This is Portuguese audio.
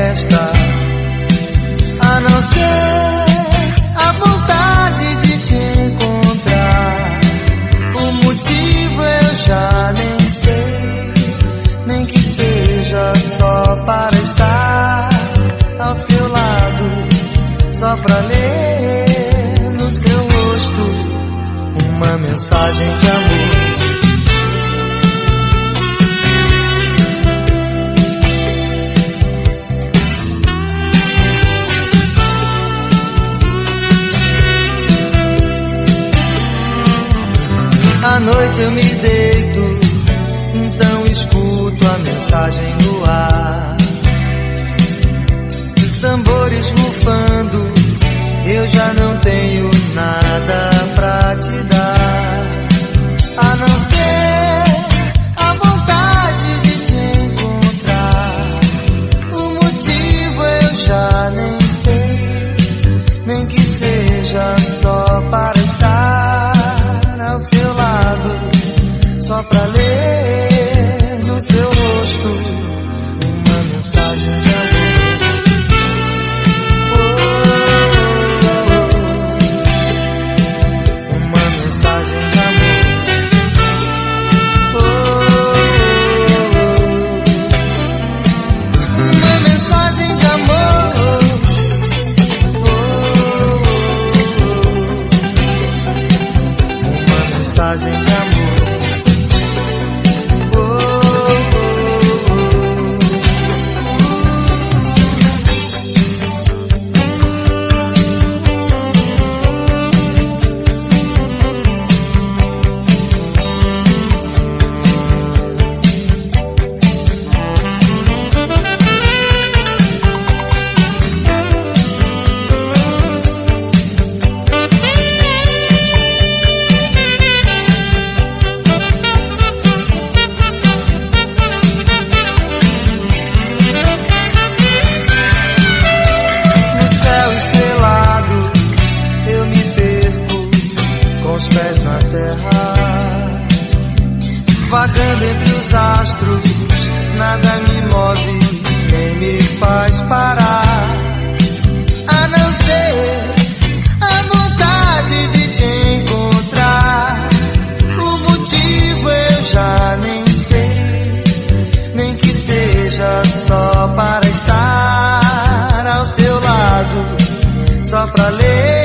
resta a não ser a vontade de te encontrar. O motivo eu já nem sei, nem que seja só para estar ao seu lado, só pra ler no seu rosto uma mensagem de amor. À noite eu me deito, então escuto a mensagem no ar. Tambores rufando, eu já não tenho nada pra te dar, a não ser a vontade de te encontrar. O motivo eu já nem sei, nem que seja só para estar ao seu lado, só pra ler no seu rosto uma mensagem de amor. Mensagem de amor. Pés na terra, vagando entre os astros, nada me move, nem me faz parar, a não ser a vontade de te encontrar. O motivo eu já nem sei, nem que seja só para estar ao seu lado, só pra ler